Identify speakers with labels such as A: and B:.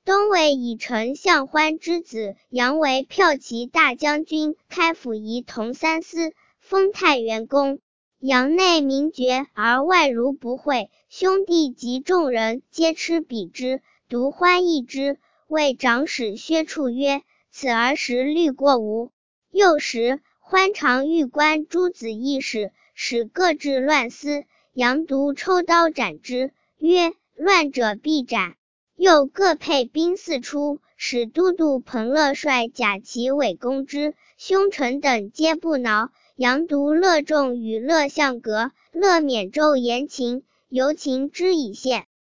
A: 东魏以丞相欢之子杨为骠骑大将军，开府仪同三司，封太原公。杨内名爵，而外儒不讳，兄弟及众人皆吃彼之，独欢异之。谓长史薛处曰：此儿时虑过无？幼时欢常欲观诸子议事，使各治乱司，杨独抽刀斩之，曰：乱者必斩。又各配兵四出，使都督彭乐率甲骑尾攻之，兄臣等皆不挠。杨独乐众与乐相隔，乐免昼言秦，由秦之以献。